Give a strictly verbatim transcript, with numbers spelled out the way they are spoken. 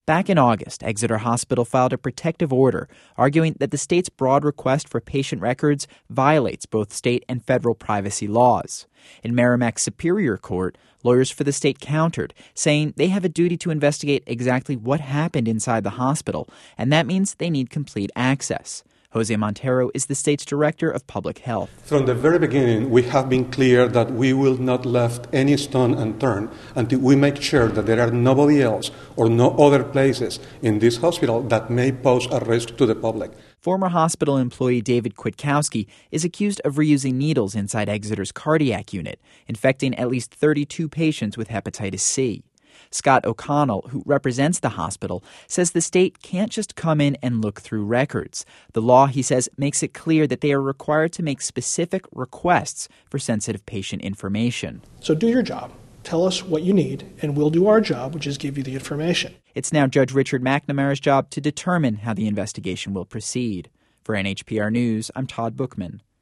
Back in August, Exeter Hospital filed a protective order arguing that the state's broad request for patient records violates both state and federal privacy laws. In Merrimack's Superior Court, lawyers for the state countered, saying they have a duty to investigate exactly what happened inside the hospital, and that means they need complete access. Jose Montero is the state's director of public health. From the very beginning, we have been clear that we will not left any stone unturned until we make sure that there are nobody else or no other places in this hospital that may pose a risk to the public. Former hospital employee David Kwiatkowski is accused of reusing needles inside Exeter's cardiac unit, infecting at least thirty-two patients with hepatitis C. Scott O'Connell, who represents the hospital, says the state can't just come in and look through records. The law, he says, makes it clear that they are required to make specific requests for sensitive patient information. So do your job. Tell us what you need, and we'll do our job, which is give you the information. It's now Judge Richard McNamara's job to determine how the investigation will proceed. For N H P R News, I'm Todd Bookman.